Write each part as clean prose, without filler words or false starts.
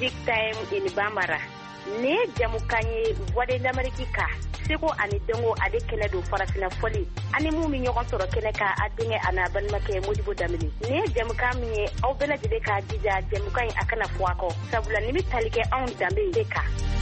Music Time in Bambara. Ne jamukanye voix de l'Amérique ka. Seko ani dongo ade kene do farafina foli. Ani mu mi ñogon soro kene ka adinge ana ban make Modibo Damini. Ne jamuka mi au bela de ka dija jamuka akana fuako. Sabula nimi talike on dambe deka.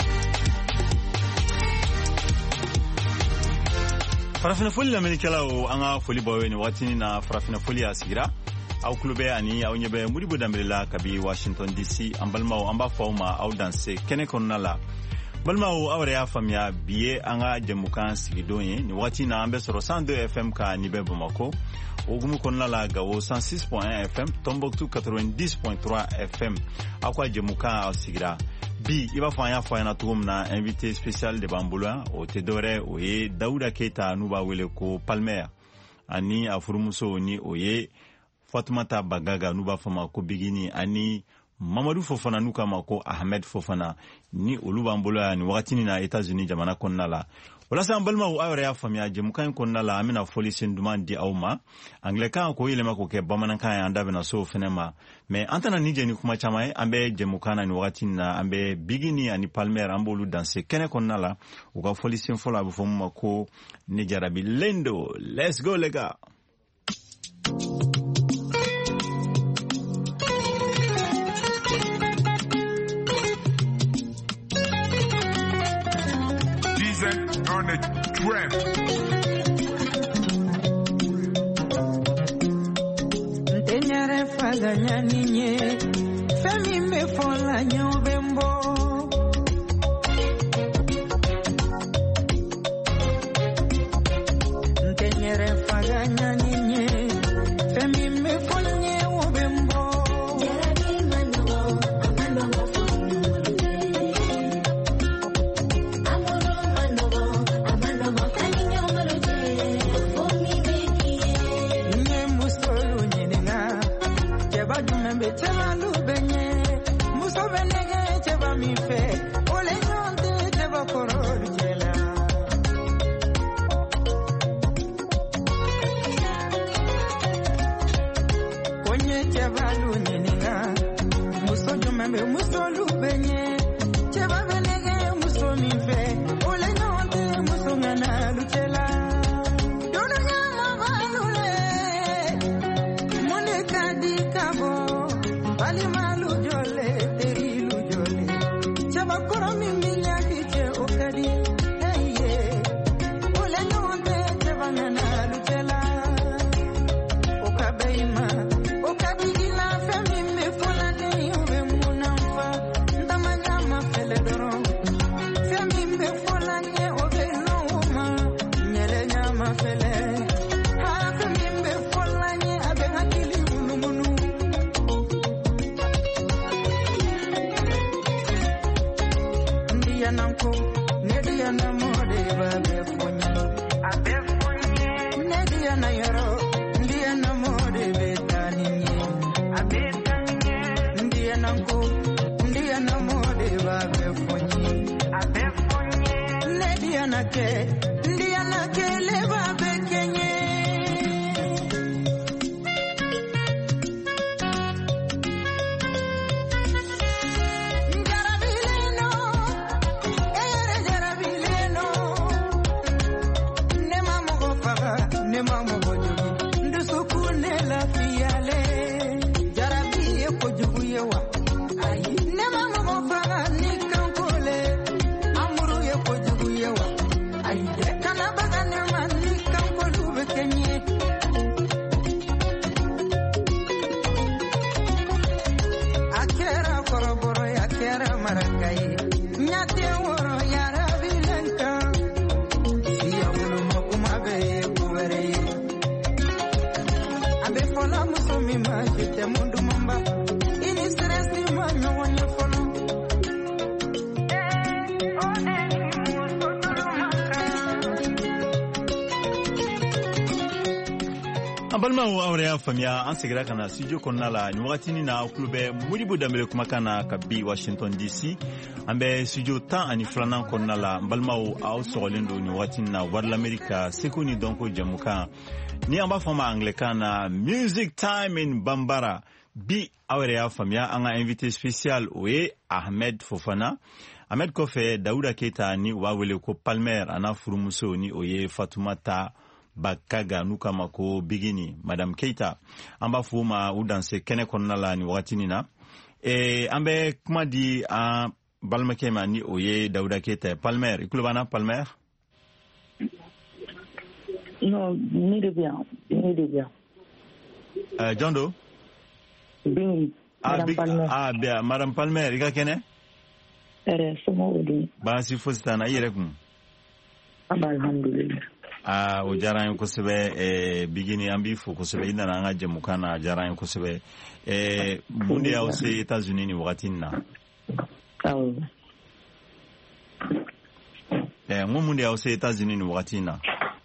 Farafina foli l'Amérique la o anga foli bawe ni watini na farafina foli asigira. Au klube ani au nyebe Modibo Damini la kabi Washington DC ambalma amba fauma au danse kene konala. Balma o awre ya famia biye anga jamukan sigidonye ni wati na ambe soro 102 FM ka ni be Bamako ogumu konna la gawo 106.1 FM Tombouctou 90.3 FM akwa jamukan sigira bi iba fanya na tugumna invité spécial de Bamboula o Tedore o ye Daouda Keita nuba wele ko Palmer ani afurumuso ni o ye Fatoumata Bagaga nuba fama ko bigini ani Mamadou Fofana nuka mako Ahmed Fofana ni olubambola ni wakati na États-Unis jamana konna la wala sa mbalma o awre ya famia jemukan konna la amina police ndumandi auma angleka ko ile mako ke bamana kan anda bena so fenema mais antana nije ni kuma chamae ambe jemukana ni wakati na ambe bigini ani Palmer ambolu danse kene konna la uka police fola bu fomu mako ni jarabi lendo. Let's go lega. On the trap. Ntenyere faganya ninye femi me fola nyobembo Ntenyere faganya ninye femi me fola nyobembo Jarabi mano amano Balma o awre ya famia an sigira kana studio konna la ni wakati ni na klube Modibo Damini kuma kana kabi Washington DC ambe studio ta ani flana konna la balma o aw sogolendo ni wakati na warla America seko ni donko jamuka ni amba fama anglikana Music Time in Bambara bi awere ya famia anga invité spécial oye Ahmed Fofana. Ahmed kɔfɛ Dawuda Keita ni wa wele ko Palmer ana furumuso ni oye Fatoumata Bakaga n'u kama ko Bigini Madame Keita. An b'a fɔ ma u danse kɛnɛ kɔnɔna la ni wagatini na. An bɛ kuma di an balimakɛ ma ni o ye Dawuda Keita. Palmer, i tulo b'an na Palmer? Non, ne de bien. Jɔn do? Bingi, Madame Palmer. Bien, Madame Palmer, i ka kɛnɛ? Somɔgɔw dun? Baasi fosi t'an na, i yɛrɛ kun? Alhamdulillah. O diyara an ye kosɛbɛ. Bigini an b'i fo kosɛbɛ. I nana an ka jɛmukan na, a diyara an ye kosɛbɛ. Mun de y'aw se États-Unis ni wagati in na? Awɔ. N ko mun de y'aw se États-Unis ni wagati in na?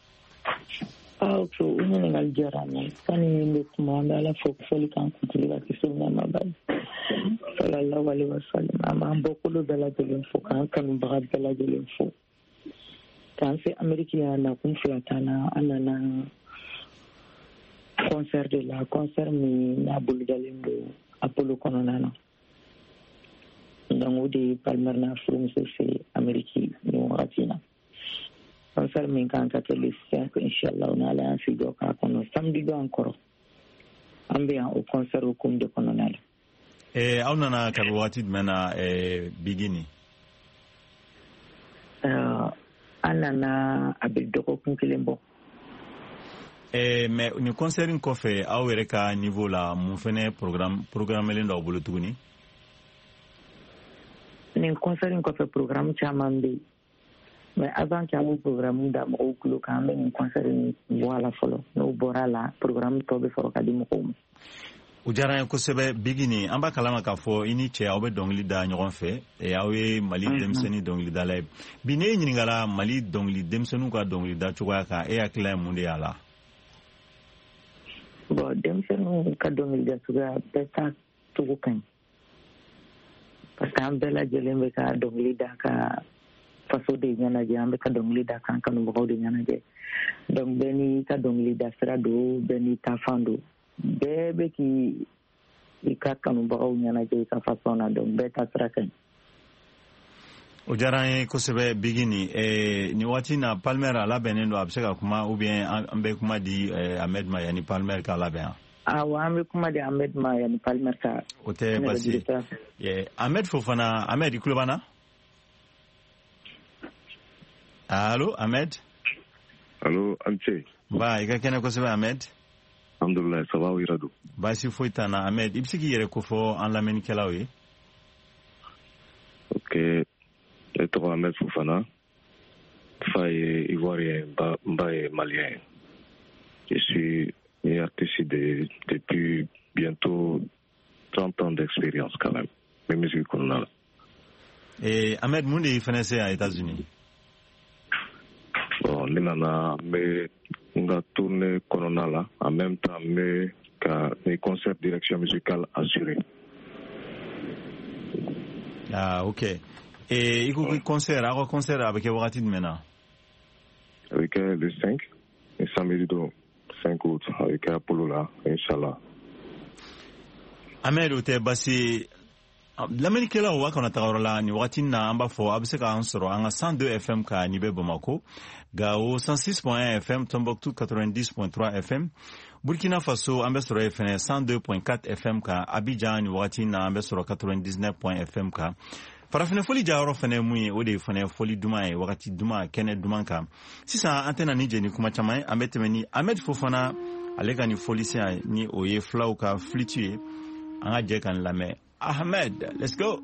O ɲininkali diyara n ye. Sani n bɛ kuma an bɛ Ala fo fɔli kan kuntigi la kisi ni nɛɛma b'a ye. Sallallahu alaihi wa sallam. An b'an bɔkolo bɛɛ lajɛlen fo k'an kanubaga bɛɛ lajɛlen fo. K'an se Amérique yan nakun 2 t'an na an nana concert de la concert min n'a bolodalen don Apollo kɔnɔna na. Donc o de ye Palmer n'a furumuso fɛ Amérique ni wagati in na. Concert min kan ka kɛ le 5 inchallah n'Ala y'an si jɔ k'a kɔnɔ samedi don an kɔrɔ. An bɛ yan o concert hukumu de kɔnɔna la. Aw nana kabi wagati jumɛn na Bigini? An nana a bɛ dɔgɔkun 1 bɔ. Mais ni concert in kɔfɛ aw yɛrɛ ka niveau la mun fɛnɛ programmelen d'aw bolo tuguni? Nin concert in kɔfɛ programme caman bɛ yen. Mais avant k'an b'o programme da mɔgɔw tulo kan an bɛ nin concert in bɔ a la fɔlɔ. N'o bɔra la programme tɔ bɛ sɔrɔ ka di mɔgɔw ma. O diyara n ye kosɛbɛ. Bigini an b'a kalama k'a fɔ i ni cɛ aw bɛ dɔnkili da ɲɔgɔn fɛ. Aw ye Mali denmisɛnnin dɔnkilidala ye. Bi ne ɲininkala Mali denmisɛnninw ka dɔnkilida cogoya kan e hakilila ye mun de y'a la? Bon, denmisɛnninw ka dɔnkilida cogoya bɛɛ ta cogo ka ɲi. Parce que an bɛɛ lajɛlen bɛ ka dɔnkili da ka faso de ɲɛnajɛ, an bɛ ka dɔnkili da k'an kanubagaw de ɲɛnajɛ. Donc bɛɛ n'i ka dɔnkili da sira don, bɛɛ n'i ta fan don. Bɛɛ bɛ k'i ka kanubagaw ɲɛnajɛ i ka façon na, donc bɛɛ ta sira ka ɲi. O diyara an ye kosɛbɛ Bigini. Ni waati na Palmer a labɛnnen don a bɛ se ka kuma ou bien an bɛ kuma di Ahmed ma yanni Palmer ka labɛn? Awɔ, an bɛ kuma di Ahmed ma yanni Palmer ka. O tɛ basi ye. Ahmed Fofana, Ahmed i tulo b'an na? Allo Ahmed? Allo Ante. Ba i ka kɛnɛ kosɛbɛ Ahmed? Alhamdulillah, ça va Irado. Basi foyi t'an na Ahmed, i bɛ se k'i yɛrɛ kofɔ an lamɛnnikɛlaw ye? Ok, ne tɔgɔ Ahmed Fofana. Fa ye ivoirien, ba ye malien. Je suis un artiste depuis bientôt 30 ans d'expérience quand même. Mes musiques qu'on a. Ahmed, mun de y'i fɛnɛ se à États-Unis? Bon, ne nana me nga tourner kɔnɔna la, en même temps me ka mes concerts direction musicale assurée. Ah, ok. I ko concert, aw ka concert a bɛ kɛ wagati jumɛn na? A bɛ kɛ le 5 et samedi don 5 août a bɛ kɛ Apollo la, inchallah. Ahmed, o tɛ basi lamɛnnikɛlaw a kana taga yɔrɔ la ni wagati na an b'a fɔ a bɛ se k'an sɔrɔ an ka 102 FM ka ni bɛ Bamako, Gao 106.1 FM, Tombouctou 90.3 FM, Burkina Faso an bɛ sɔrɔ ye fɛnɛ 102.4 FM ka, Abidjan ni wagati na an bɛ sɔrɔ 99.1 FM ka. Farafina foli jayɔrɔ fɛnɛ mun ye o de ye fɛnɛ foli duman ye wagati duman kɛnɛ duman kan. Sisan an tɛna ni jɛni kuma caman ye, an bɛ tɛmɛ ni Ahmed Fofana ale ka ni foli se ni o ye filaw ka flûte ye, an ka jɛ ka ni lamɛn. Ahmed, let's go.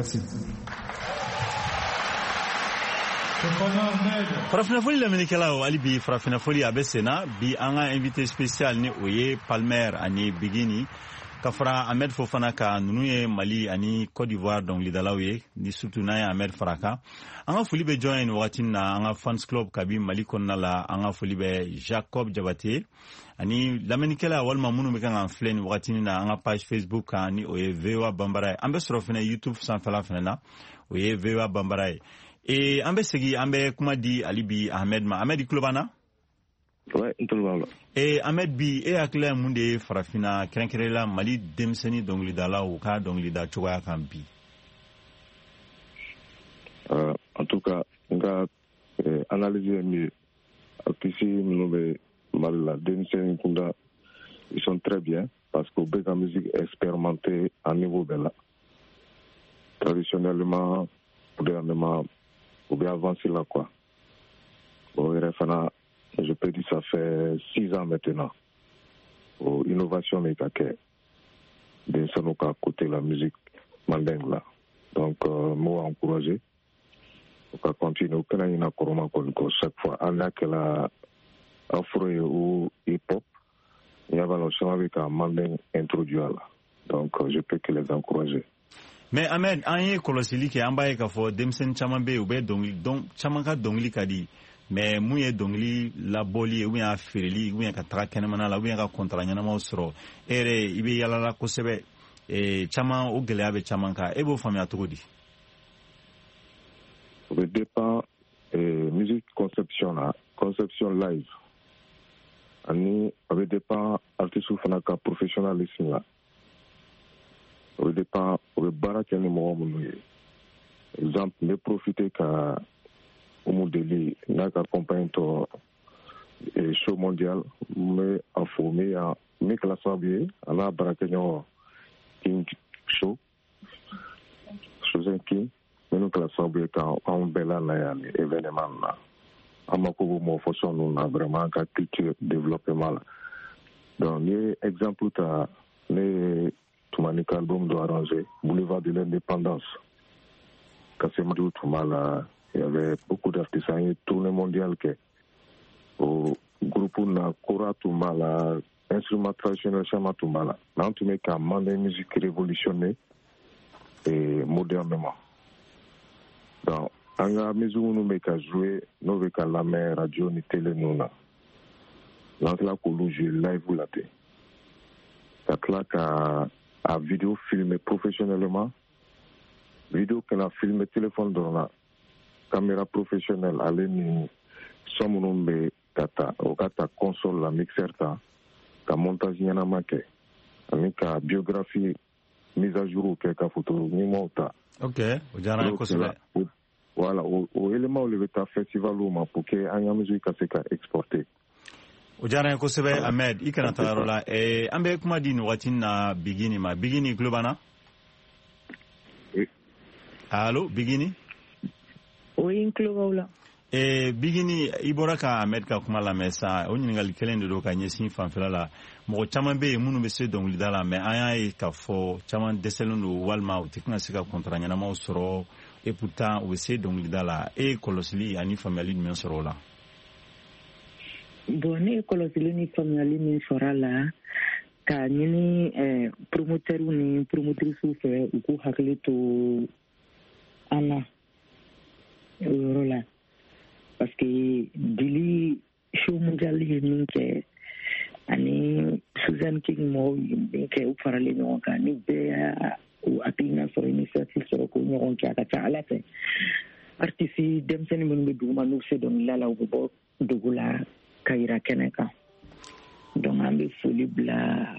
Merci. Farafina foli lamɛnnikɛlaw hali bi farafina foli a bɛ senna bi an ka invité spécial ni o ye Palmer ani Bigini ka fara Ahmed Fofana ka ninnu ye Mali ani Côte d'Ivoire dɔnkilidalaw ye ni surtout n'an ye Ahmed fara kan an ka foli bɛ jɔn ye nin wagati na an ka fans club kabi Mali kɔnɔna la an ka foli bɛ Jacob Jabate ani lamɛnnikɛla walima minnu bɛ kan k'an filɛ nin wagati na an ka page Facebook kan ni o ye VOA Bambara ye an bɛ sɔrɔ fana YouTube sanfɛla fana na o ye VOA Bambara ye an bɛ segi an bɛ kuma di hali bi Ahmed ma Ahmed i tulo b'an na? Ouais, n tulo b'a la. Ahmed bi e hakili ye mun de ye farafina kɛrɛnkɛrɛnla Mali denmisɛnnin dɔnkilidalaw u ka dɔnkilida cogoya kan bi? En tout cas n ka analyse ye min ye artiste minnu bɛ Mali la denmisɛnnin kunda ils sont très bien parce que u bɛ ka musique expérimentée à niveau bɛɛ la traditionnellement ou bien avancer là quoi. Bon, je peux dire ça fait 6 ans maintenant. Innovation mais qu'à de ça nous à côté la musique mandingue là. Donc moi encouragé. On va continuer au Canada na koroma ko chaque fois on a que la afro ou hip hop. Il y a le chemin avec un mandingue introduit là. Donc je peux que les encourager. Mais Ahmed an ye kɔlɔsili kɛ an b'a ye k'a fɔ denmisɛnnin caman bɛ yen u bɛ dɔnkili caman ka dɔnkili ka di mais mun ye dɔnkili labɔli ye ou bien a feereli ou bien ka taga kɛnɛmana la ou bien ka contrat ɲɛnamaw sɔrɔ e yɛrɛ i bɛ yalala kosɛbɛ caman o gɛlɛya bɛ caman kan e b'o faamuya cogo di? O bɛ dépend musique conception live ani a bɛ dépend artiste fana ka professionnalisme la. O dépend o bɛ baara kɛ ni mɔgɔ minnu ye exemple n bɛ profiter ka Oumou Deli n'a ka compagne tɔ show mondial n bɛ a fo n bɛ kɛla sababu ye a n'a baarakɛɲɔgɔn King Show Susan King minnu kɛla sababu ye k'anw bɛɛ la yan ni événement na an mako b'o mɔgɔfɔsɔn ninnu na vraiment an ka culture développement la donc n'i ye exemple ta ne ye Toumani ka album doit arranger Boulevard de l'Indépendance. Kassemadou Toumala, il y avait beaucoup d'artistes, il y a une tournée mondiale au groupe na Kora Toumala, instrument traditionnel Chama Toumala. Dans tous les cas, mandé musique révolutionnée et modernement. Donc, en la mesure où nous mettons jouer, nous mettons la mer, radio, ni télé, nous na. Dans la coulou, je live ou la té. A vidéo filmé professionnellement, vidéo qu'on a filmé téléphone dans la caméra professionnelle, allez ni somme kata console la mixer ta montage yana make, ami ka biographie mise à jour ka photo ni mota. Ok, ujana ko sala. Voilà, au élément le festival ou pour que anya musique ka se ka exporter. O diyara n ye kosɛbɛ Ahmed i kana taa yɔrɔ la an bɛ kuma di nin wagati na Bigini ma Bigini tulo b'an na? Allo Bigini? Oui n tulo b'aw la. Bigini i bɔra ka Ahmed ka kuma lamɛn sa o ɲininkali kelen de don ka ɲɛsin fanfɛla la mɔgɔ caman bɛ yen minnu bɛ se dɔnkilida la mais an y'a ye k'a fɔ caman dɛsɛlen don walima u tɛ kan ka se ka contrat ɲɛnamaw sɔrɔ et pourtant u bɛ se dɔnkilida la e ye kɔlɔsili ani faamuyali jumɛn sɔrɔ o la? Bon, ne ye kɔlɔsili ni faamuyali min sɔrɔ a la ka ɲini promoteur ni promotrices fɛ u k'u hakili to an na o yɔrɔ la parce que Dili show mondial ye min kɛ ani Susan King mɔgɔw ye min kɛ u faralen ɲɔgɔn kan ni bɛɛ y'a u hakilina sɔrɔ initiative sɔrɔ k'o ɲɔgɔn kɛ a ka ca Ala fɛ artiste denmisɛnnin minnu bɛ duguma n'u se dɔnkilida la u bɛ bɔ dugu la ka yira kɛnɛ kan donc an bɛ foli bila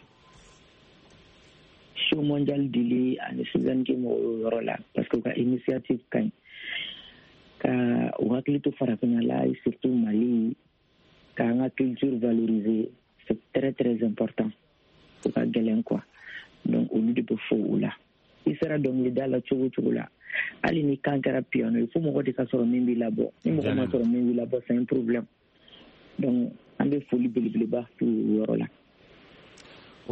show mondial Dili ani Susan King mɔgɔw yɔrɔ la parce que u ka initiative ka ɲi ka u hakili to farafinna la et surtout Mali k'an ka culture valoriser c'est très très important u ka gɛlɛn quoi donc olu de bɛ fo u la i sera dɔnkilida la cogo cogo la hali ni kan kɛra piano il faut mɔgɔ de ka sɔrɔ min b'i labɔ ni mɔgɔ ma sɔrɔ min b'i labɔ c'est un problème donc an bɛ foli belebeleba fo o yɔrɔ la.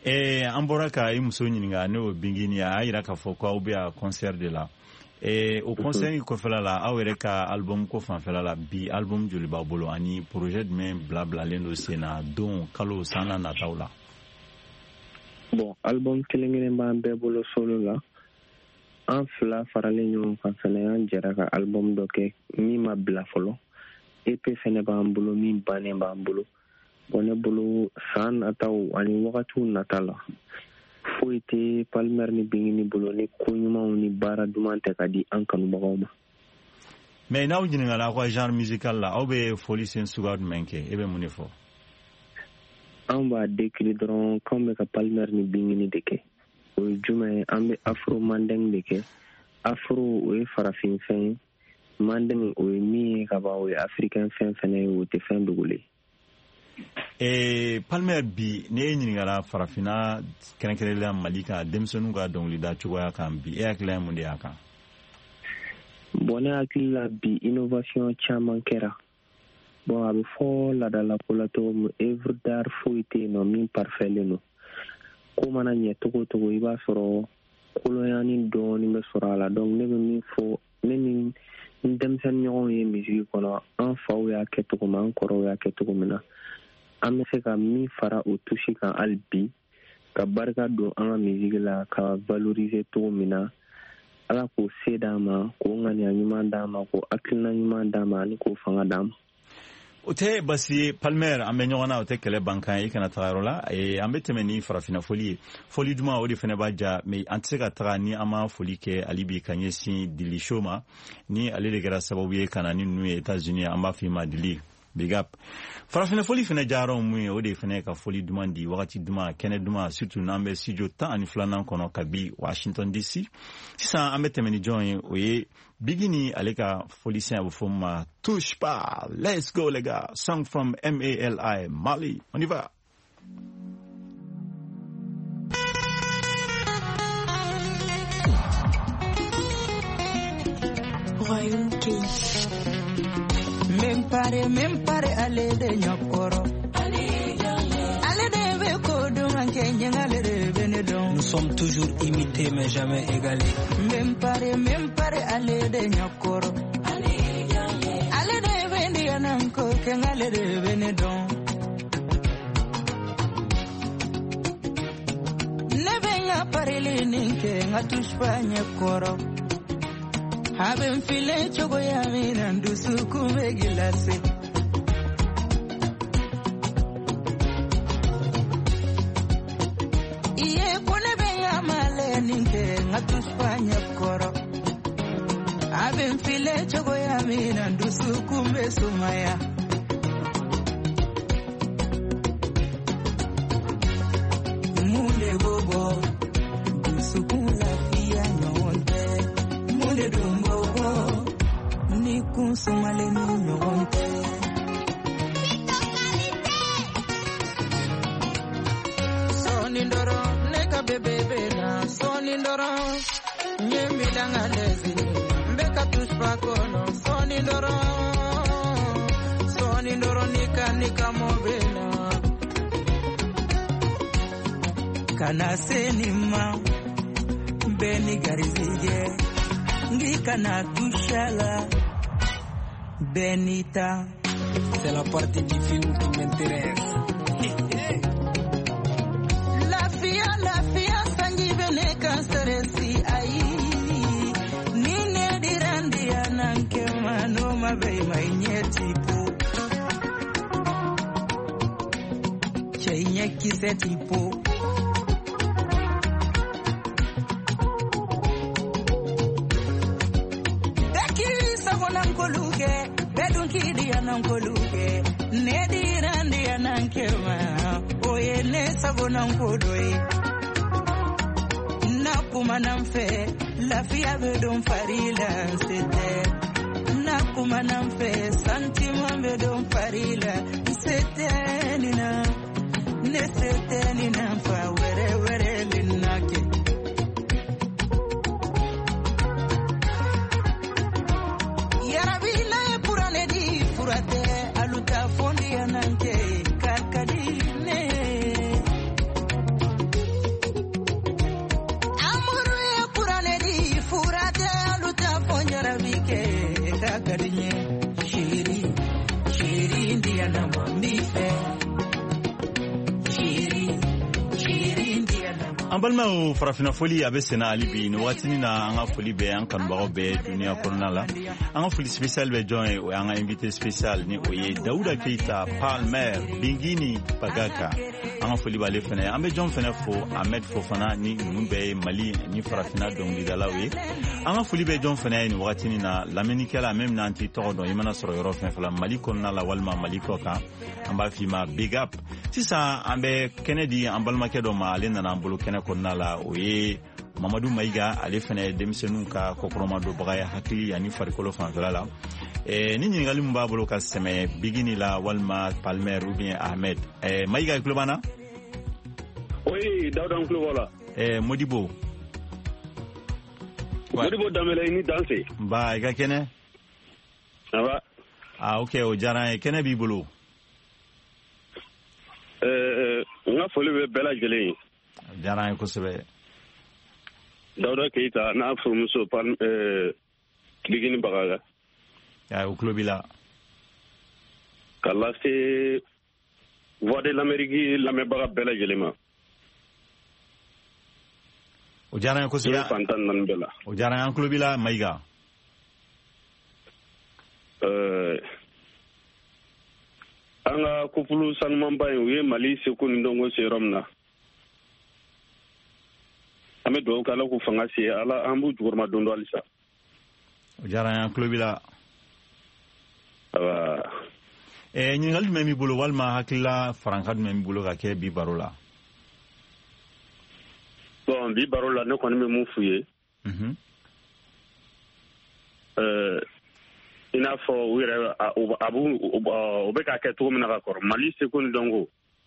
an bɔra ka i muso ɲininka ne o bingini a yira k'a fɔ ko aw bɛ a concert de la o concert kɔfɛla la aw yɛrɛ ka album ko fanfɛla la bi album joli b'a bolo ani projet jumɛn bilabilalen don sen na don kalo san na nataw la. Bon, album kelen b'an bɛɛ bolo solo la an fila faralen ɲɔgɔn kan fɛnɛ an jɛra ka album dɔ kɛ min ma bila fɔlɔ EP fɛnɛ b'an bolo min bannen b'an bolo bon ne bolo san nataw ani wagatiw nata la foyi tɛ Palmer ni Bingini bolo ni ko ɲumanw ni baara duman tɛ ka di an kanubagaw ma. Mais n'aw ɲininkala aw ka genre musical la aw bɛ foli sen suguya jumɛn kɛ e bɛ mun de fɔ? An b'a décrit dɔrɔn k'anw bɛ ka Palmer ni Bingini de kɛ o ye jumɛn ye an bɛ afro mandeng de kɛ afro o ye farafin fɛn ye mandeng o ye min ye ka ban o ye africain fɛn fɛnɛ ye o tɛ fɛn dogolen. Palmer bi ne ye ɲininkala farafina kɛrɛnkɛrɛnla Mali ka denmisɛnninw ka dɔnkilida cogoya kan bi e hakili ye mun de y'a kan? Bon ne hakili la bi innovation caman kɛra bon a bɛ fɔ laadala ko la cogo min œuvre d'art foyi tɛ yen nɔ min parfaitlen don ko mana ɲɛ cogo cogo i b'a sɔrɔ kolonyani dɔɔni bɛ sɔrɔ a la donc ne bɛ min fɔ ne ni n denmisɛnnin ɲɔgɔnw ye musique kɔnɔ an faw y'a kɛ cogo min an kɔrɔw y'a kɛ cogo min na an bɛ se ka min fara o touche kan hali bi ka barika don an ka musique la ka valoriser cogo min na ala k'o se d'an ma k'o ŋaniya ɲuman d'an ma k'o hakilina ɲuman d'an ma ani k'o fanga d'an ma. O tɛ basi ye Palmer an bɛ ɲɔgɔn na o tɛ kɛlɛ bankan i kana taga yɔrɔ la an bɛ tɛmɛ ni farafina foli ye foli duman o de fɛnɛ b'a ja mais an tɛ se ka taga ni an ma foli kɛ hali bi ka ɲɛsin Dili Show ma ni ale de kɛra sababu ye ka na ni ninnu ye États-Unis an b'a f'i ma Dili big up. Farafina foli fɛnɛ jayara mun ye o de fɛnɛ ka foli duman di wagati duman kɛnɛ duman surtout n'an bɛ studio 12 kɔnɔ kabi Washington DC sisan an bɛ tɛmɛ ni jɔn ye o ye Bigini ale ka foli sen a bɛ fɔ ma touche pas let's go les gars song from MALI Mali on y va. Royaume King Même pare ale de nyokoro ale de be ko dum anke nyangale de benedon. Nous sommes toujours imités mais jamais égalés. Même pare ale de nyokoro ale de bendi ananko kengale de benedon. Ne venga parele ninke ngatush pa nyokoro haben file chogo ya mina ndusu kumegilase iye pone benga male ninke ngatuspanya koro haben file chogo ya mina ndusu kumbe sumaya munde gogo ndusu kula fia nyonte munde dumbo ni consomale ni nyonte soni ndoro neka bebe na soni ndoro nyemi danga lezi mbeka tushpa kono soni ndoro nika mobena kana senima beni garizige ngika na tushala Benita, c'est la partie du film qui m'intéresse. La fia, sangi bene kanseresi ai. Nine dirandi ananke mano mabe mainyetipo. Chenye kisetipo. Daki savona nkoluke. Bedunki anankoluke nedirandi anankema oye ne sabona nkodoi nakuma namfe lafia bedon farila sete nakuma namfe santima bedon farila sete nina ne sete nina fa were linake aluta fondi ananke kakadine an balimaw farafina foli a bɛ senna hali bi ni wagatini na an ka foli bɛ an kanubagaw bɛɛ duniya kɔnɔna la an ka foli spécial bɛ jɔn ye o y'an ka invité spécial ni o ye Dawuda Keita Palmer Bingini Pagaka an ka foli b'ale fɛnɛ an bɛ jɔn fɛnɛ fo Ahmed Fofana ni ninnu bɛɛ ye Mali ni farafina dɔnkilidalaw ye an ka foli bɛ jɔn fɛnɛ ye ni wagatini na lamɛnnikɛla même n'an t'i tɔgɔ dɔn i mana sɔrɔ yɔrɔ fɛn fɛn la Mali kɔnɔna la walima Mali kɔ kan an b'a f'i ma big up sisan an bɛ kɛnɛ di an balimakɛ dɔ ma ale nana an bolo kɛnɛ kɔnɔna la o ye Mamadu Mayiga ale fɛnɛ ye denmisɛnninw ka kɔkɔrɔma dɔbaga ye hakili ani farikolo fanfɛla la ni ɲininkali min b'a bolo ka sɛmɛ Bigini la walima Palmer ou bien Ahmed Mayiga i tulo b'an na oui Dawuda n tulo b'o la Modibo Dambele i ni danse nba i ka kɛnɛ ça va ok o diyara n ye kɛnɛ b'i bolo n ka foli bɛ bɛɛ lajɛlen ye diyara n ye kosɛbɛ Dawuda Keita n'a furumuso Bigini Bagaga o tulo b'i la ka lase Voix de l'Amérique lamɛnbaga bɛɛ lajɛlen ma o diyara n ye kosɛbɛ fantan naani bɛɛ la o diyara n ye an tulo b'i la Mayiga an ka kupulu sanumanba in u ye Mali seko ni dɔnko se yɔrɔ min na an bɛ dugawu kɛ Ala k'u fanga se Ala an b'u jukɔrɔma don dɔ halisa o diyara n ye an tulo b'i la ɲininkali jumɛn b'i bolo walima hakilila faranka jumɛn b'i bolo ka kɛ bi baro la bon bi baro la ne kɔni bɛ mun f'u ye i n'a fɔ u yɛrɛ u bɛ k'a kɛ cogo min na ka kɔrɔ Mali seko ni dɔnko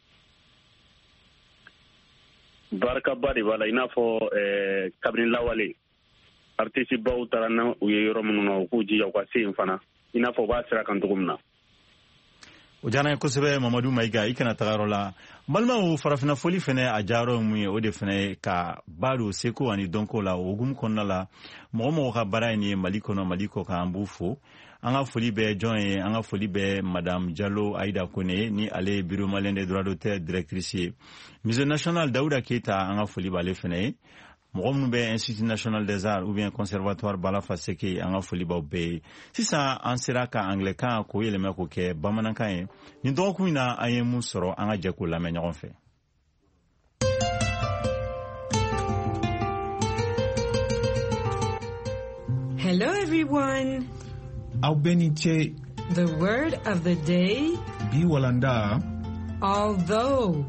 barikaba de b'a la i n'a fɔ kabini lawale artiste baw taara na u ye yɔrɔ minnu na u k'u jija u ka se yen fana i n'a fɔ u b'a sira kan cogo min na o diyara n ye kosɛbɛ Mamadu Mayiga i kana taga yɔrɔ la balimaw farafina foli fɛnɛ a jayɔrɔ ye mun ye o de fɛnɛ ye ka ba don seko ani dɔnko la o hukumu kɔnɔna la mɔgɔ mɔgɔ ka baara ye nin ye Mali kɔnɔ Mali kɔ kan an b'u fo an ka foli bɛ jɔn ye an ka foli bɛ Madame Diallo Aïda Kone ni ale ye bureau malien des droits d'auteur directrice ye musée national Dawuda Keita an ka foli b'ale fɛnɛ ye mɔgɔ minnu bɛ Institut national des arts ou bien conservatoire Balafa Seke an ka foli b'aw bɛɛ ye sisan an sera ka anglais-kan k'o yɛlɛmɛ k'o kɛ bamanankan ye nin dɔgɔkun in na an ye mun sɔrɔ an ka jɛ k'o lamɛn ɲɔgɔn fɛ Hello everyone. Aubeniche. The word of the day. Bi walanda. Although.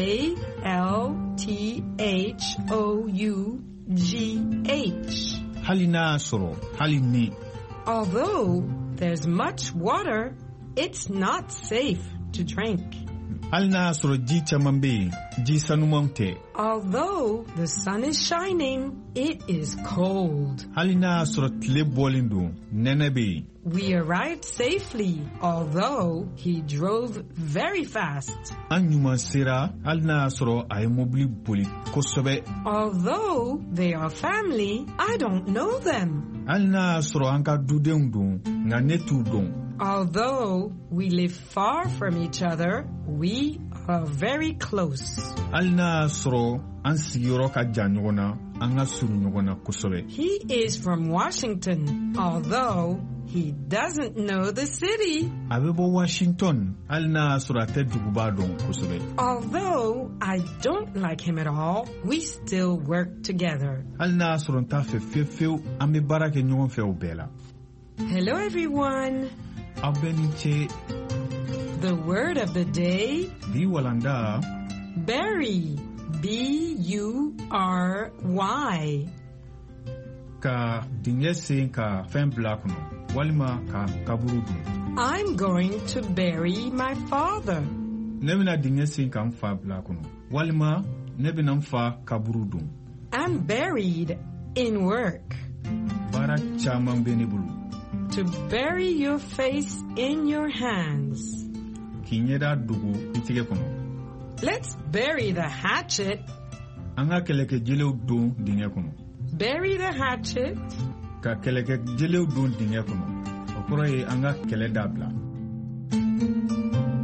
A-L-T-H-O-U-G-H. Halina soro. Halini. Although there's much water, it's not safe to drink. Halina soro ji chamambe. Ji sanumante. Although the sun is shining, it is cold. Halina soro tle bolindu. Nenebe. We arrived safely, although he drove very fast. Anyuma sera halina soro ay mobili boli kosobe. Although they are family, I don't know them. Halina soro anka dudengdu nga netu don. Although we live far from each other, we are very close. Halina soro an sigiyɔrɔ ka jan ɲɔgɔn na an ka surun ɲɔgɔn na kosɛbɛ. He is from Washington, although he doesn't know the city. A bɛ bɔ Washington hali n'a y'a sɔrɔ a tɛ duguba dɔn kosɛbɛ. Although I don't like him at all, we still work together. Hali n'a y'a sɔrɔ n t'a fɛ fiyewu an bɛ baara kɛ ɲɔgɔn fɛ o bɛɛ la. Hello everyone. Aw bɛɛ ni ce. The word of the day. Bi walanda. Bury. B-U-R-Y. Ka dingɛ sen ka fɛn bila kɔnɔ walima ka kaburu dun. I'm going to bury my father. Ne bɛna dingɛ sen ka n fa bila kɔnɔ walima ne bɛna n fa kaburu dun. I'm buried in work. Baara caman bɛ ne bolo. To bury your face in your hands. K'i ɲɛda dogo I tigɛ kɔnɔ. Let's bury the hatchet. An ka kɛlɛkɛjelew don dingɛ kɔnɔ. Bury the hatchet. Ka kɛlɛkɛjelew don dingɛ kɔnɔ. O kɔrɔ ye an ka kɛlɛ dabila.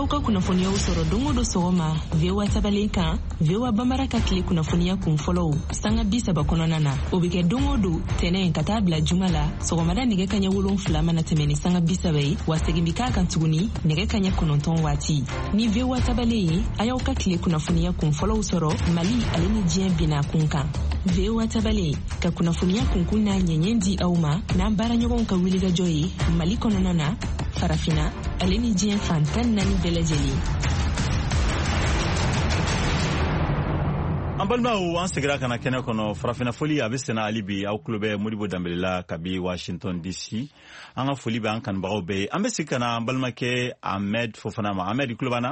y'aw ka kunnafoniyaw sɔrɔ don o don sɔgɔma VOA tabalen kan VOA Bambara ka tile kunnafoniya kun fɔlɔw sanga 30 kɔnɔna na o bɛ kɛ don o don tɛnɛn ka taa bila juma la sɔgɔmada nɛgɛ kaɲɛ 7 mana tɛmɛ ni sanga 30 ye wa segin bi k'a kan tuguni nɛgɛ kaɲɛ 9 waati ni VOA tabalen ye a y'aw ka tile kunnafoniya kun fɔlɔw sɔrɔ Mali ale ni diɲɛ bina kun kan VOA tabalen ka kunnafoniya kunkun n'a ɲɛɲɛ di aw ma n'an baaraɲɔgɔnw ka wulikajɔ ye Mali kɔnɔna na farafina ale ni diɲɛ fantan 4 bɛɛ lajɛlen. An balimaw an segira kana kɛnɛ kɔnɔ farafina foli a bɛ sɛnɛ hali bi aw tulo bɛ Modibo Dambele la kabi Washington DC an ka foli bɛ an kanubagaw bɛɛ ye an bɛ segin kana an balimakɛ Ahmed Fofana ma Ahmed i tulo b'an na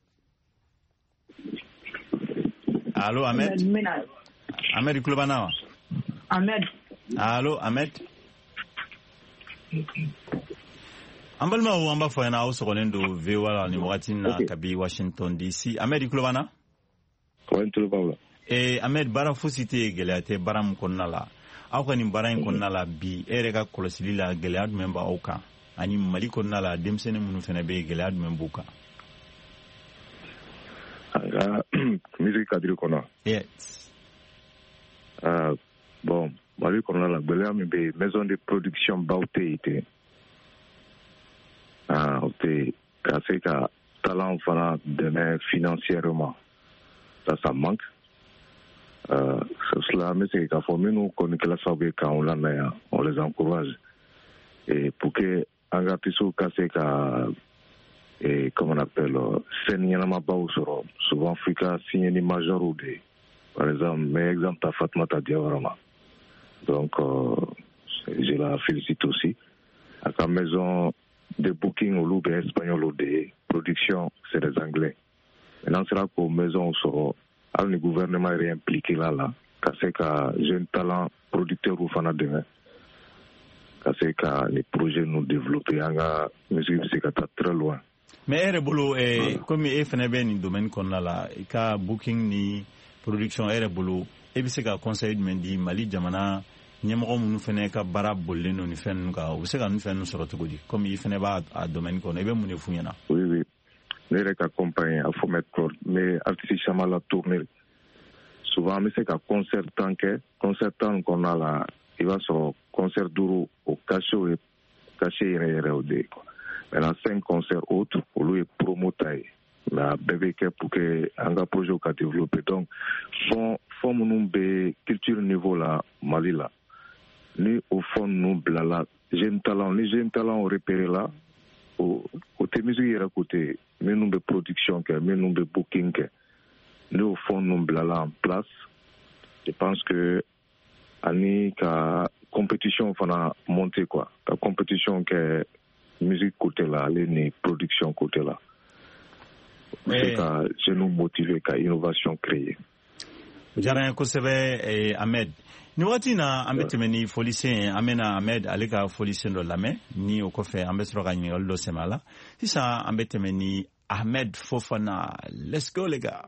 allo Ahmed Ahmed i tulo b'an na wa Ahmed allo Ahmed an balimaw an b'a fɔ ɲɛna aw sɔgɔlen don VOA la ni wagati na kabi Washington DC Ahmed i tulo b'an na ouais tulo b'aw la Ahmed baara fosi tɛ gɛlɛya tɛ baara min kɔnɔna la aw ka nin baara in kɔnɔna la bi e yɛrɛ ka kɔlɔsili la gɛlɛya jumɛn b'aw kan ani Mali kɔnɔna la denmisɛnnin minnu fana bɛ yen gɛlɛya jumɛn b'u kan musique cadre kɔnɔ yes bon Mali kɔnɔna la gɛlɛya min bɛ yen maison de production baw tɛ yen ten o tɛ ka se ka talent fana dɛmɛ financièrement ça manque cela me c'est qu'à former nous qu'on que la sauver quand on les encourage et pour que un artiste casse ka et comme on appelle seniorama pas souvent Africa signé ni major ou des par exemple mais exemple ta Fatmata Diawara donc je la félicite aussi à la maison de booking au Louvre espagnol ou des productions c'est des anglais maintenant c'est là qu'au maison sera le gouvernement est impliqué là c'est que jeune talent producteur ou fan de c'est que les projets nous développer en musique c'est que très loin mais rebolo comme fnb ni domaine qu'on a là ka booking ni production rebolo e bi se ka conseil men di Mali jamana nyemoko munu fene ka bara bolle no ni fen ka o se ka nu fen so roto godi comme i fene ba a domaine qu'on e be munu funyana oui les accompagner à faut mettre mais artificiellement la tourner souvent mais c'est qu'à concertant qu'on a là il va sur concert duro au caché RRD maintenant 5 concerts autres pour lui promoter la bébé pour que un projet qu'a développé donc fond nous culture niveau là Mali là ni au fond nous blala jeune talent repéré là côté musique et côté mais nous de production que mais nous de booking que nous au fond nous blala en place je pense que ani ka compétition fana monter quoi la compétition que musique côté là les production côté là c'est que je nous motiver ka innovation créer jara ko sebe Ahmed ni wati na ambeteme ni folise amena Ahmed alika folise ndo lame ni okofe ambesro ga ni oldo semala sisa ambeteme ni Ahmed Fofana let's go les gars.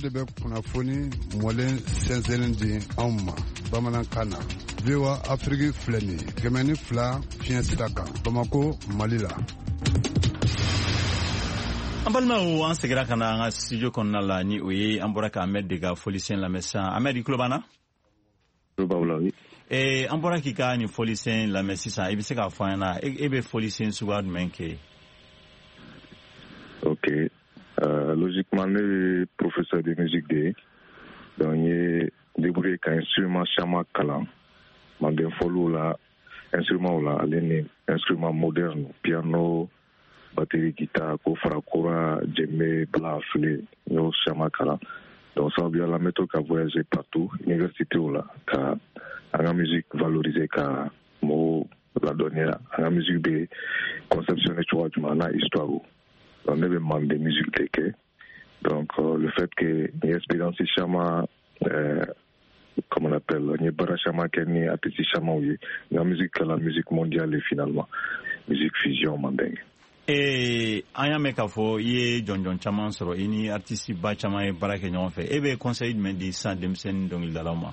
de bɛ kunnafoni mɔlen sɛnsɛnlen di anw ma bamanankan na. VOA Afrique filɛ nin ye 102 fiɲɛ sira kan Bamako Mali la. An balimaw an segira ka na an ka studio kɔnɔna la ni o ye an bɔra ka Ahmed de ka fɔlisɛn lamɛn sisan. Ahmed, i tulo b'an na? An bɔra k'i ka nin fɔlisɛn lamɛn sisan, i bɛ se k'a fɔ an ɲɛna e bɛ fɔlisɛn suguya jumɛn kɛ? Ok. Logiquement, ne suis professeur de musique de. Donc, j'ai débrouillé qu'un instrument chama kalan. Mandem follow la instrument là, les instruments modernes, piano, batterie, guitare, kofra, kora, djembe, bla, flé, no chama kalan. Donc, ça veut dire la méthode qui a voyagé partout, université là, car la musique valorisée, car mo la donner la musique de conception et choix du mana histoire. On avait demandé des musiques d'équerre. Donc, le fait que l'expérience chama, comme on appelle, ni bara chama ni artiste chama oui, la musique mondiale et finalement musique fusion mandingue. Et anya me kafo ye John chama soro ini artiste ba chama e bara ke ñon fe. E be conseil de mendi sans demsen donc dalama.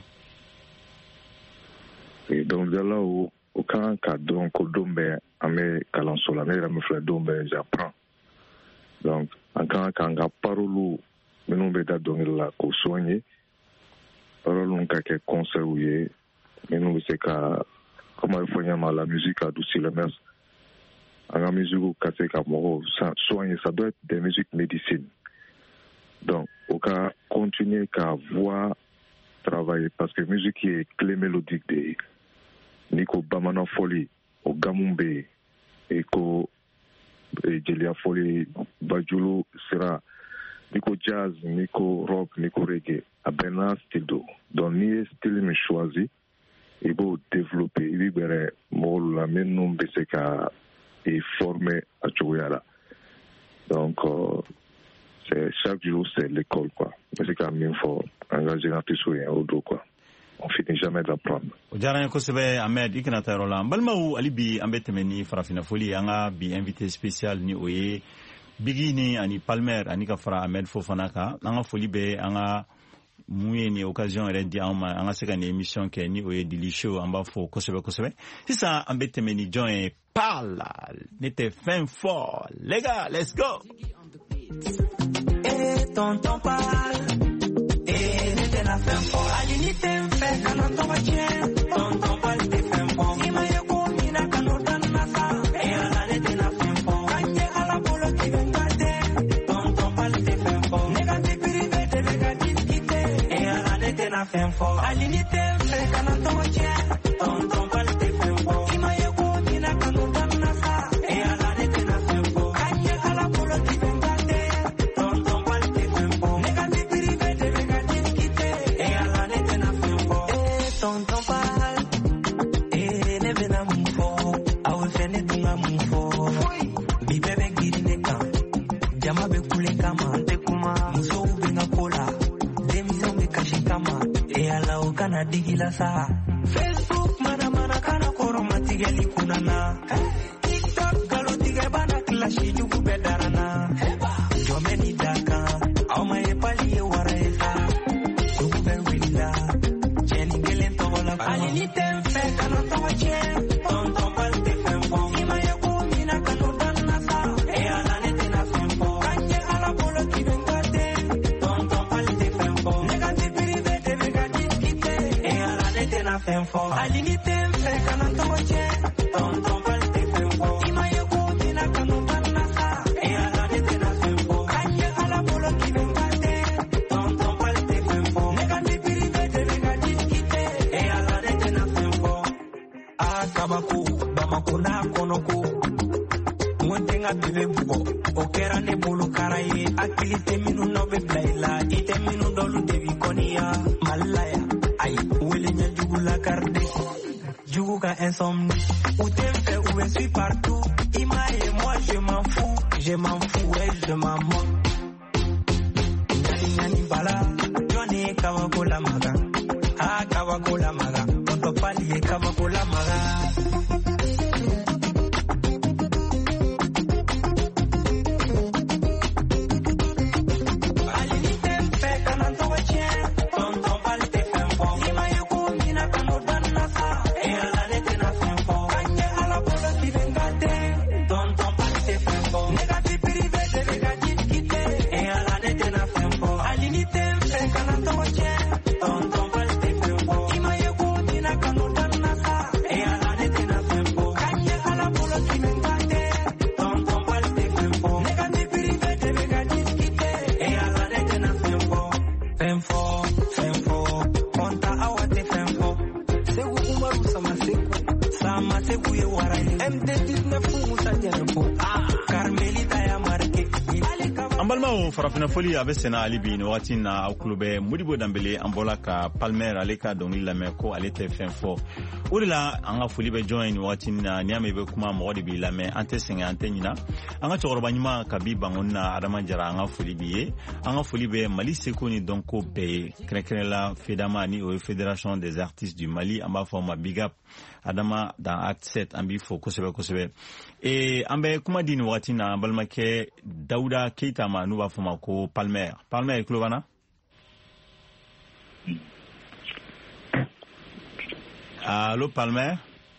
Et donc là où aucun cadre ko dombe ame kalansola ne me fait dombe j'apprends. Donc, en tant que parole, nous avons la soigner. Parole, nous avons conseil, nous avons comment il faut la musique adoucir le mers. La musique soigner, ça doit être des musiques médecine. Donc, on va continuer à voir travailler parce que la musique est clé mélodique de Nico Bamana Folie, au Gamumbe, et ko Jelia Folie, Bajulo sera Nico jazz, Nico rock, Nico reggae, à Bernard style d'eau. Donc, ni style me choisi, il faut développer, il libérer, moi, la même nombre de ces cas et former à Tchouyala. Donc, c'est chaque jour, c'est l'école, quoi. Mais c'est quand même, il faut engager un petit sourire au dos, quoi. On finit jamais d'apprendre. Ojara ko sebe Ahmed ikna tarola balmaw ali bi ambete meni farafina foli anga bi invité spécial ni oye bigini ani Palmer ani ka fara Ahmed Fofana ka anga foli be anga muye ni occasion rendi anga seka ni émission ke ni oye Dili Show amba fo ko sebe sisa ambete meni join parla n'était fin fort les gars let's go et tonton parle et n'était la fin fort alinite kana toba chen tonton pal te fempo ima yeko mina kano tanna sa e ala ne te na fempo kanje ala polo ki vengate tonton pal te fempo negati prive te vegati kite e ala ne te na fempo alinite kana toba chen tonton pal te fempo ima yeko mina kano tanna sa e ala ne te na fempo kanje ala polo ki vengate tonton pal te fempo negati prive te vegati kite e ala ne te na fempo tonton pal e ne bena mufo awe fene tunga mufo bi bebe girine kan jama be kule kama te kuma muso benga kola demizo be kashi kama e ala o kana digila sa Facebook mana kana koroma tigeli kunana TikTok galo tige bana klashi jugu bedarana jomeni daka au mae pali e waraesa jugu benwilla jeni gelen togola alinite kana towa chen tonton pal te fempo ima yako mina kano danna sa e ala ne te na fempo kanje ala polo ki vengate tonton pal te fempo negati prive te vegati kite e ala ne te na fempo alinite kana towa chen tonton pal te fempo ima yako mina kano danna sa e ala ne te na fempo kanje ala polo ki vengate tonton pal te fempo negati prive te vegati kite e ala ne te na fempo akabako bamako na konoko ngontenga bebe bugo okera ne bulu karaye akilite minu no be blaila ite minu dolu devi konia malaya ay wele nya jugula karde juguka insomnie où t'es fait où je suis partout imaye moi je m'en fous ouais je m'en moque nyani bala jone kawakola maga kawakola maga tonto pali kawakola maga alinite kana Segu Umaru sama Segu ye warani MT19 Musa Jarabo Carmelita ya marke Ambalma farafina foli abe sena alibi no wati na aklube Modibo Dembélé ambola ka Palmer aleka doni la meko alete fenfo urila anga foli be join wati na niame be kuma modi bi la me ante singa ante nyina anga choroba nyima ka bi bangonna adama jara anga foli biye anga foli be Mali sekoni donko be krekrela fedama ni o Fédération des artistes du Mali amba forma big up adama dans acte 7 ambi fo kosebe ambe kuma dini wati na balmake Dauda Keita ma nuba fama ko Palmer Klobana Allo Palmer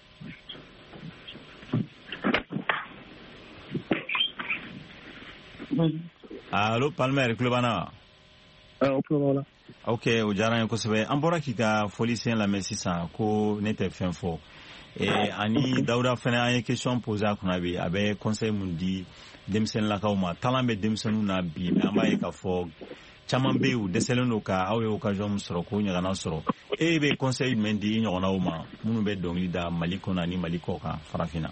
Allo Palmer Klobana Klobana Ok ujara kosebe ambora kika folicien la mesisa ko nete fenfo ani Dauda fana ay question poser kuna bi abe conseil mundi demsen la kawma talambe demsenu na bi amba e ka fo chaman be u deseleno ka awe occasion soro ko nya na soro be conseil mendi nyona uma munu be dongli da maliko na ni maliko ka farafina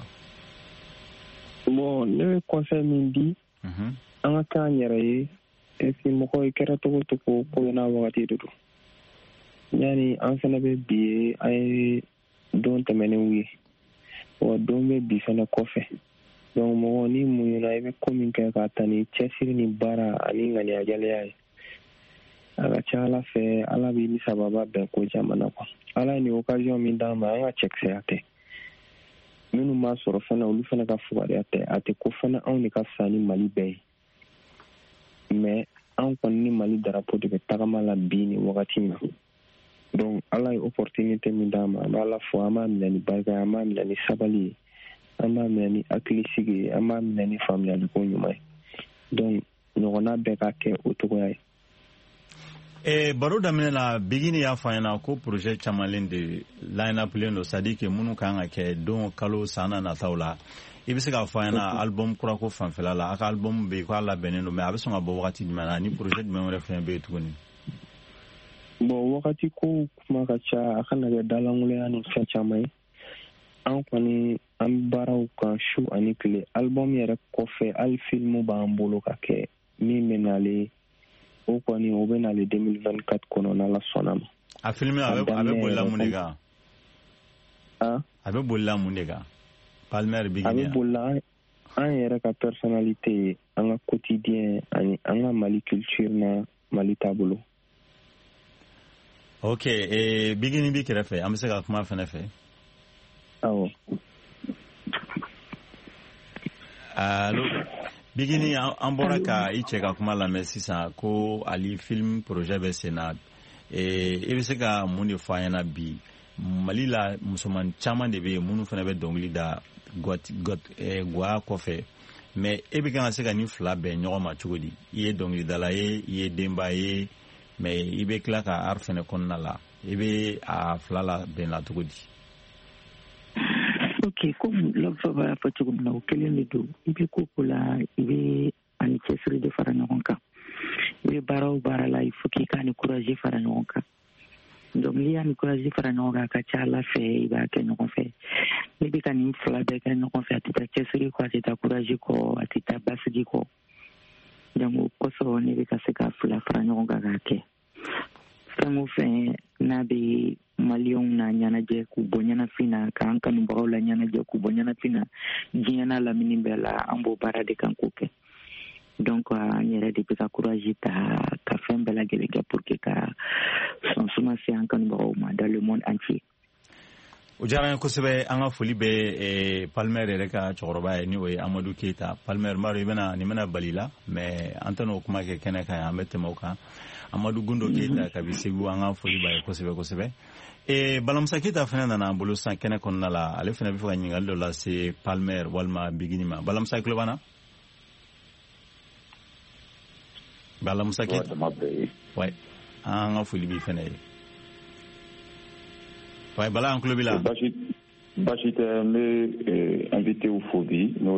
bon le conseil mendi anga ka nyere e fi mo ko ikera to ko na wakati dudu yani an fana be bi ay don temene wi o don be bi fana kofe donc mo ni mu na ibe komin ka tani chesiri ni bara ani ngani ajale yayi aga chala fe ala bi ni sababa be ko jamana ko ala ni occasion min da ma nga check se ate minu ma soro fana ulu fana ka fuare ate ko fana on ni ka sani Mali be mais an kon ni Mali drapeau de tagama la bi ni wakati na donc ala opportunité min da ma ala fo ama ni barga ama ni sabali ama ni aklisigi ama ni famille ko nyumai donc nyona be ka ke otogoy baro damene la bigini ya fayana ko projet chamalin de line up leno sadike munu kanga ke don kalo sana na tawla ibise ka fayana album kura ko fanfela la aka album be ko ala beneno me abeso ngabo wakati dimana ni projet me wona fe be tukuni bo wakati ko kuma ka cha akana ga dalangule ani cha mai an kwani an baraw kan show ani kle album yere ko fe al filmu ba ambolo ka ke mi menale o kwani o benale 2024 kono na la sonama a filme abe bolla munega abe bolla munega Palmer bigini abe bolla an yere ka personnalité an quotidien ani an Mali culture na Mali tableau. Ok, bigini bi kere fe, amse ka kuma fene fe. Awo. Allo, bigini ambora ka iche ka kuma la mesisa ko ali film projet be senat. Ibise ka muni fayana bi Mali la musoman chaman de be munu fene be dongli da gwa kofe. Mais ebe kan se ka ni fla be nyoma chugodi. Iye dongli dala iye demba ye mais ibe kla ka arfene konna la ibe a flala ben la tugudi. Ok, comme l'observe la fatigude na ukele do ibe kokula ibe ani chesri de faranonka ibe bara la ifuki kani courage faranonka donc li ani courage faranonka ka chala fe iba ke no fe ibe kani fla be ke no fe atita chesri ko atita courage ko atita basigi ko donc koso ni be ka se ka fla faranonka ka ke sango fe na be Malion na nyana je ku bonyana fina ka anka numbao la nyana je ku bonyana fina jiana la minimbela ambo barade kankuke donc nyere de pika courage ta fembela gelega pour que ka son suma se anka numbao ma dans le monde entier ujara ko sebe anga foli be Palmer reka choroba ni we Amadou Keita Palmer maro ibena ni mena balila mais antano kuma ke keneka ya mette mauka Amadou Gundo Keita kabisibu anga foli ba ko sebe Balamsa Keita fana na bolo san kene konna la ale fana bi fa nyingal do la c'est Palmer walma biginima Balamsa Klobana Balamsa Keita ouais anga foli bi fana ouais bala en Klobila Bachite me invité au Fobi no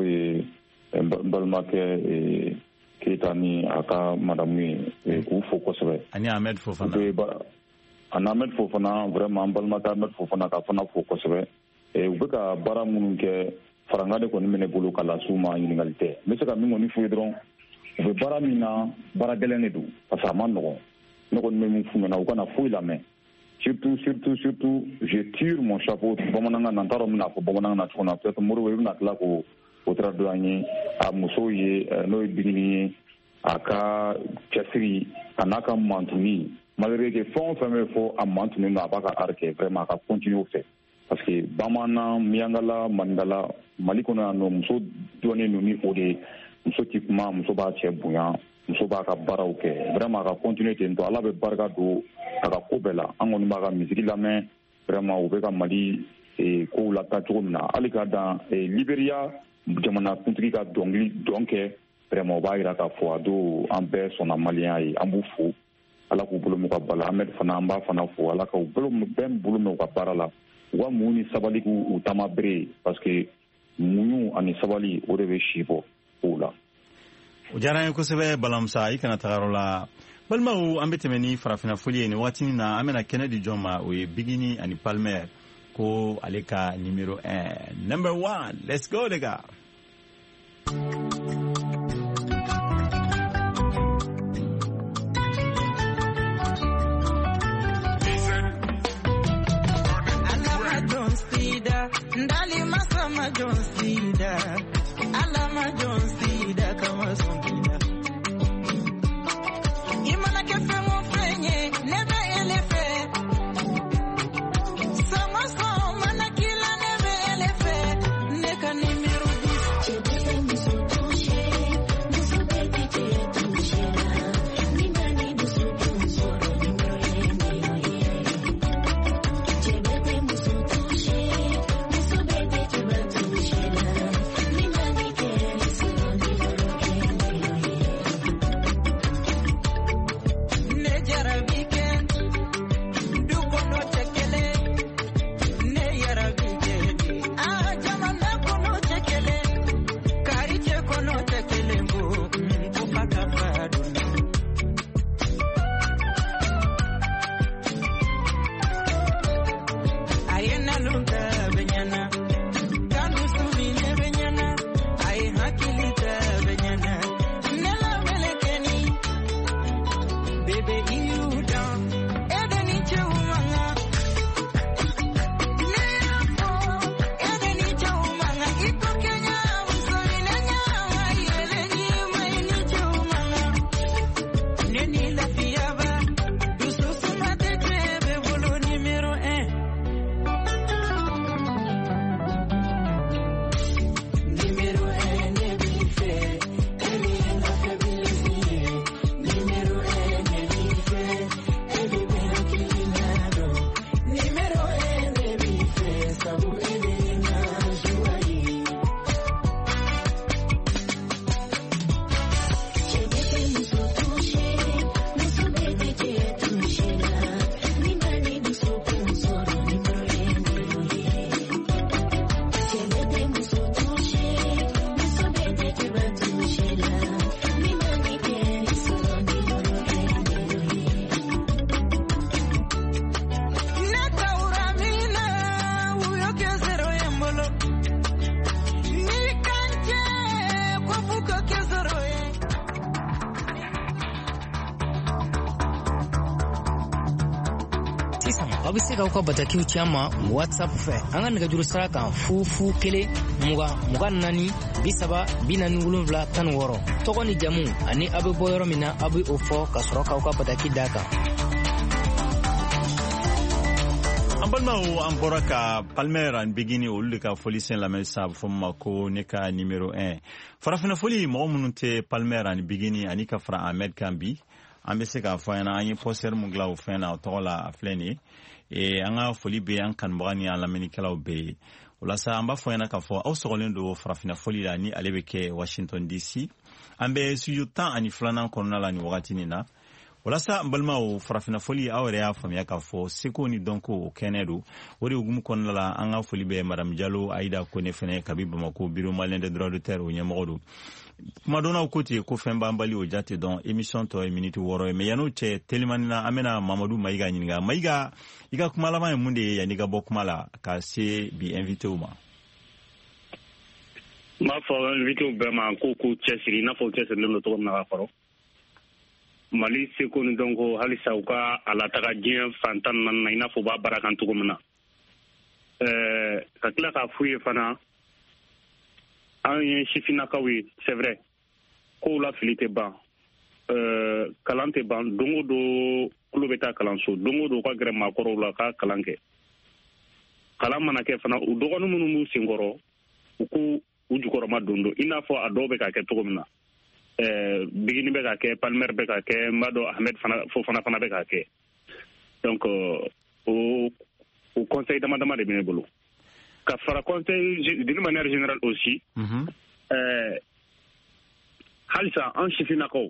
balmake Keita ni aka madame ku foko sebe ani Ahmed Fofana an Ahmed Fofana vraiment an balimakɛ Ahmed Fofana ka fana fo kosɛbɛ u bɛ ka baara minnu kɛ faranga de kɔni minɛ bolo ka las'u ma ɲininkali tɛ n bɛ se ka min kɔni f'u ye dɔrɔn u bɛ baara min na baara gɛlɛn de don parce que a ma nɔgɔn ne kɔni bɛ min f'u ɲɛna u kana foyi lamɛn surtout je tire mon chapeau bamanankan na n t'a dɔn n bɛna fɔ bamanankan na cogo min na peut-être Modibo i bɛna tila k'o traduire an ye a musow ye n'o ye Bigini ye a ka cɛsiri a n'a ka mantuni malgré que fɛn o fɛn bɛ fɔ a mantuni don a b'a ka art kɛ vraiment a ka continuer o fɛ parce que bamanan miyangala maninkala Mali kɔnɔ yan nɔ muso dɔnnen don ni o de ye muso tɛ kuma muso b'a cɛ bonya muso b'a ka baaraw kɛ vraiment a ka continuer ten tɔ ala bɛ barika don a ka ko bɛɛ la an kɔni b'a ka misiri lamɛn vraiment u bɛ ka Mali kow lataa cogo min na hali ka dan Libéria jamanakuntigi ka dɔn kɛ vraiment u b'a jira k'a fɔ a don an bɛɛ sɔnna maliyɛnya ye an b'u fo ala k'u bolo mɛn u ka baara la Ahmed fana an b'a fana fo ala ka bɛɛ bolo mɛn u ka baara la u ka muɲu ni sabali k'u taama bere parce que muɲu ani sabali o de bɛ si bɔ kow la. o diyara n ye kosɛbɛ balamusa i kana taga yɔrɔ la balimaw an bɛ tɛmɛ ni farafina foli ye nin waati na an bɛna kɛnɛ di jɔn ma o ye Bigini ani Palmer ko ale ka numéro 1 number 1 let's go les gars. Ndali masama John Sida alama John Sida kama songida imana kefe mo fenye nebe elefe sama sama na kila nebe elefe neka nimiru chebe misutushe musubete chetushe nindani dusutushe chebe musutushe bɛ se k'aw ka batakiw ci an ma WhatsApp fɛ an ka nɛgɛjuru sira kan 0 4 20 tɔgɔ ni jamu ani aw bɛ bɔ yɔrɔ min na aw bɛ o fɔ ka sɔrɔ k'aw ka bataki d'a kan. an balimaw an bɔra ka Palmer ani Bigini olu de ka foli sen lamɛn sisan a bɛ fɔ min ma ko ne ka numéro 1 farafina foli mɔgɔ minnu tɛ Palmer ani Bigini ani ka fara Ahmed kan bi an bɛ se k'a fɔ ɲɛna an ye poster mun dilan o fɛn na o tɔgɔ la a filɛ nin ye an ka foli bɛ an kanubaga ni an lamɛnnikɛlaw bɛ ye o la sa an b'a fɔ ɲɛna k'a fɔ aw sɔgɔlen don farafina foli la ni ale bɛ kɛ Washington DC an bɛ studio 12 kɔnɔna la ni wagati nin na wala sa balma o farafina foli awre ya famya ka fo seko ni donc o kenedu wori ugum kon la anga foli be madame Diallo Aïda Kone fene kabiba mako bureau malien de droit de terre o nyamodo kuma dona o koti ko femba mbali o jate don émission to minute woro me yano che telemanina amena Mamadou Maiga nyinga Maiga iga kuma la ma munde ya niga bokuma ka se bi invité uma ma fo invité be ma ko chesiri na fo chesiri no to na faro Mali seko ni donc halisa uka ala taga dien fantan na ina fo ba barakan to gomna ka kila ka fuye fana an chifina kawi c'est vrai ko la filite ban kalante ban dongo do kulo beta kalanso dongo do ka grema koro la ka kalanke kala mana ke fana u dogonu munu singoro ku ujukoro madondo ina fo adobe ka ke to gomna bigini be ka ke Palmer be ka ke Mado Ahmed fana be ka ke donc au conseil d'amendement de Benebolo ka fara conseil d'une manière générale aussi halisa an shifina ko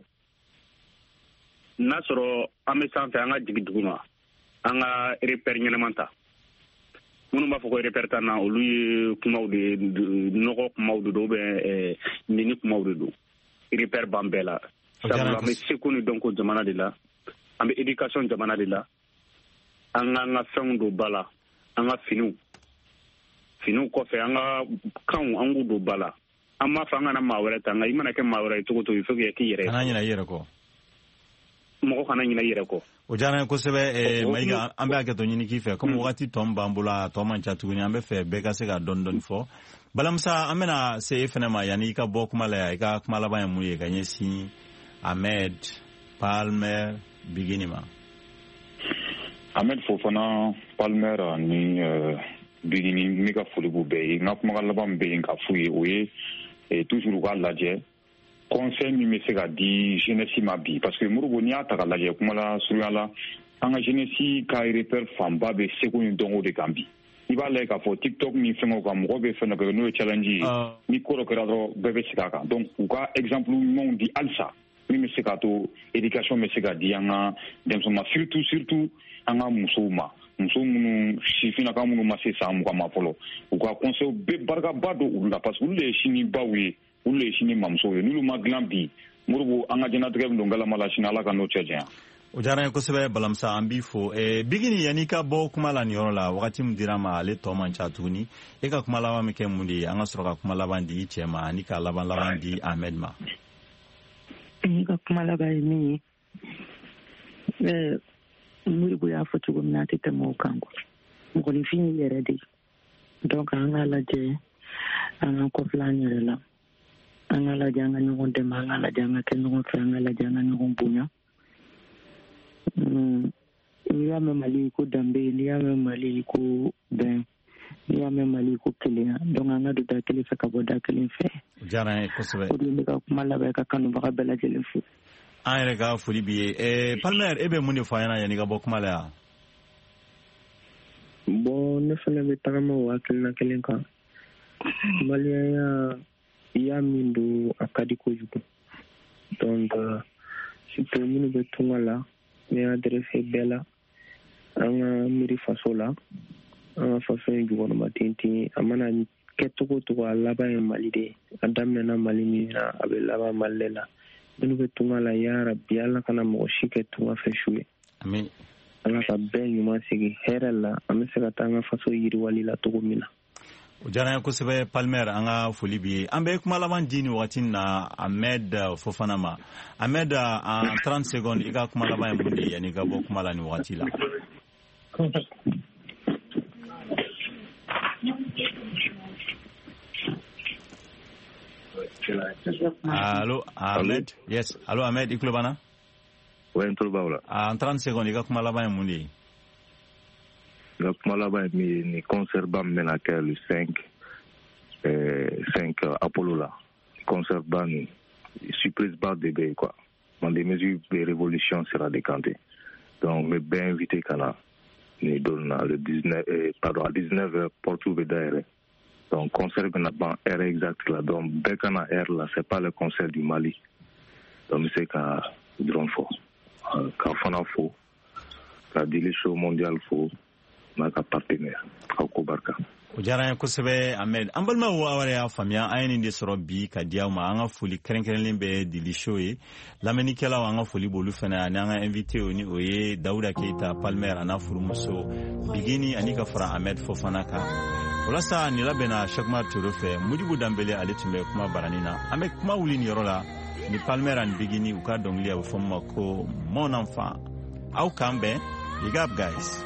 nasoro ame santé anga digiduguna anga repère nyelemanta munu ma foko repère tana olu kumaw de noko kumaw do be mini kumaw do repère bambela sabula me sekuni donc jamana de la ambe éducation jamana de la anga fɛnw do bala anga finu ko fe anga kan angu do bala amma fa anga na mawere tanga imana ke mawere to to ifo ke yere ana nyina yere ko mo kana nyina yere ko o jana ko sebe Maiga ambe ake to nyini ki fe comme wakati tomba mbula to mancha tuguni ambe fe be ka se ga don fo balamsa amena se fena ma yani ka bo kuma la ka kuma la ba ya muye ka nyesi Ahmed Palmer Biginima Ahmed Fofana Palmer ni Bigini mega folibu be nga kuma la ba mbe nga fuye oye et toujours ga laje conseil mi me se ga di jeunesse ma bi parce que murugo ni ata ga laje kuma la surala anga jeunesse ka repère famba be sekuni dongo de Gambi iba le ka fo TikTok ni fengo ka mo be fena be no challenge ni koro kradro bebe sikaka donc uka exemple mon di alsa mi me se ka to éducation me se ga di anga dem so ma surtout anga musuma munu sifina ka munu ma se samu ka ma polo uka conseil be barga bado ula parce que le shini bawe ule shini mamso nulu maglambi murugo anga jena treb ndongala mala shinala ka no cheja o jara ko sebe balamsa ambifo bigini yani ka bo kuma la ni la wakati mudira ma le to mancha tuni e ka kuma la wa meke mundi anga soro ka kuma la bandi chema ni ka laban di Ahmed ma ni ka kuma la ba ni muri bu ya fotu gwamnati ta mu kango mu ni fini yere di donc anga la je anga ko plan yere la anga la janga ni wonde ma anga la janga ken no fa anga la janga ni bunya ni ya me mali ko dambe ni ya me mali ko ben ni ya me mali ko kele donc anga do da kele fa ka boda kele fe jara ko sebe ko ni ka kuma la ba ka kanu ba bela jele fu ayre ga fuli biye Palmer ebe mun fa yana yani ga bokuma la bon ne fana be tagama wakil na kelen ka malia ya mindu akadi ko juko donc si to minu be tungala me adresse bela anga miri fasola anga faso jugo no matinti amana keto ko to alaba en malide adamna na malimi na abelaba malela minu be tungala ya rabbi alla kana mo shike tunga feshuwe amin ala ka ben yuma sigi herala amesaka tanga faso yiri walila to gomina o jara ko sebe Palmer anga foli bi ambe kuma laban dini watin na Ahmed Fofana ma Ahmed en 30 secondes iga kuma laban bundi yani ga bo kuma lani wati la Allô Ahmed yes allô Ahmed iklobana ouais tout baula en 30 secondes iga kuma laban mundi le Malaba ni concert bam menaka le 5 Apollo là concert bam surprise bar de bé quoi dans des mesures de révolution sera décanté donc me bien invité kana ni donne le 19 à 19h porte ouverte donc concert ben ban heure exact là donc bekana heure là c'est pas le concert du Mali donc c'est qu'à drone fort ka fana fo ka dili show mondial fo n'a ka partenaire ka ko barka o diyara n ye kosɛbɛ Ahmed an balimaw aw y'a faamuya an ye nin de sɔrɔ bi ka di aw ma an ka foli kɛrɛnkɛrɛnlen bɛ dili show ye lamɛnnikɛlaw an ka foli b'olu fana ani an ka invité ni o ye Dawuda Keita Palmer a n'a furumuso Bigini ani ka fara Ahmed Fofana kan walasa nin labɛnna Cheikhma Toro fɛ Modibo Dambele ale tun bɛ kuma barani na an bɛ kuma wuli nin yɔrɔ la ni Palmer ani Bigini u ka dɔnkili a bɛ fɔ ma ko mon enfant aw k'an bɛn big up guys.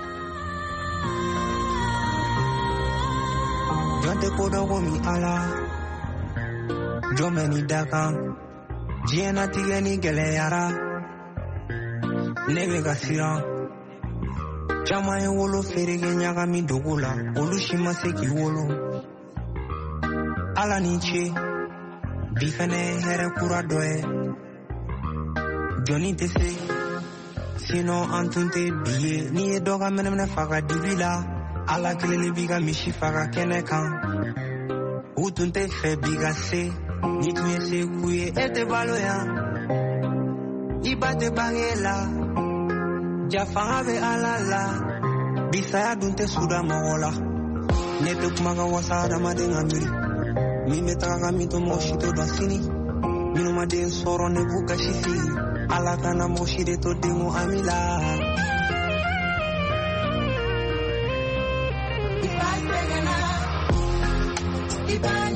Jonte kodo gomi ala Jomeni daka Jiena tigeni gele yara Nebe gasira Chama e wolo ferege nyaga mi dogula Olushima seki wolo Ala niche Bifene here kura doe Joni tese Sino antunte biye Niye doga menemne faga dibila Ala kelele biga mishi faga kene kan Utun te fe biga se Ni tunye se kuye ete balo ya Ibate bangela Jafanga be alala Bisaya dunte suda mahola Nete kumaga wasada madenga miri Mime taka mito moshito dasini Mino maden soro ne buka shifi Ala kana moshide to demo amila Bye.